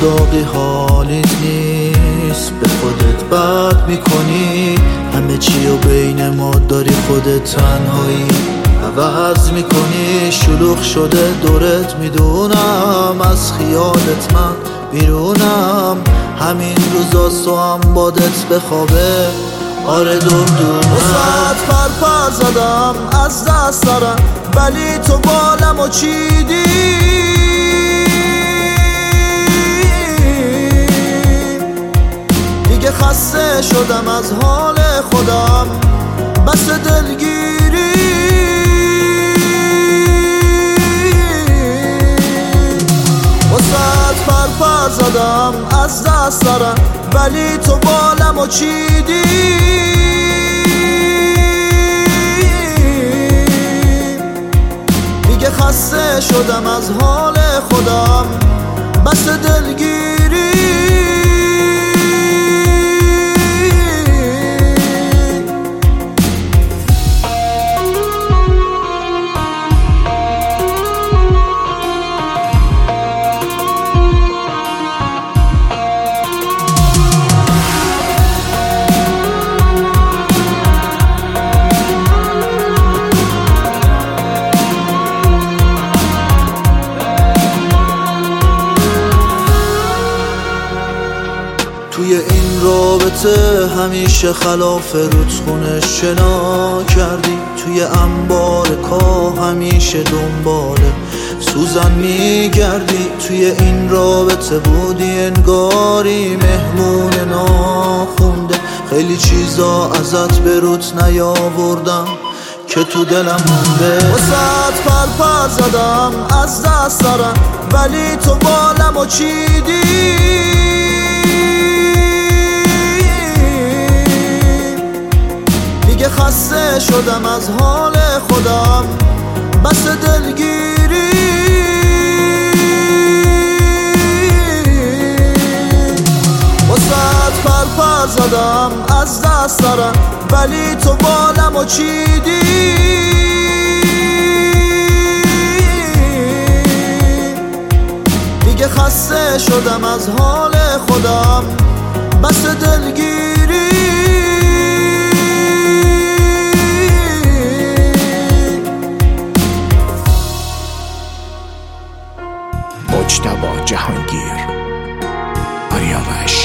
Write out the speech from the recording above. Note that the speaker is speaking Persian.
داغی حالیت نیست، به خودت بد میکنی، همه چی و بین ما داری، خودت تنهایی عوض میکنی. شلوغ شده دورت میدونم، از خیالت من بیرونم، همین روزاست و هم بادت بخوابه. آره دردونم، وسط پرپر زدم از دست دارم، ولی تو بالمو چیدی. دیگه خسته شدم از حال خودم، بس دلگیری. وسط پرپر زدم از دست دارم، ولی تو بالمو چیدی. دیگه خسته شدم از حال خودم، بس دلگیری. توی این رابطه همیشه خلاف رودخونه شنا کردی، توی انبار کاه همیشه دنبال سوزن میگردی. توی این رابطه بودی انگاری مهمون ناخونده، خیلی چیزا ازت به روت نیاوردم که تو دلم مونده. وسط پرپر زدم از دست دارم، ولی تو بالمو چیدی. دیگه خسته شدم از حال خودم، بس دلگیری. وسط پرپر زدم از دست دارم، ولی تو بالمو چیدی. دیگه خسته شدم از حال خودم، بس دلگیری. مجتبی جهانگیر، آریاوش.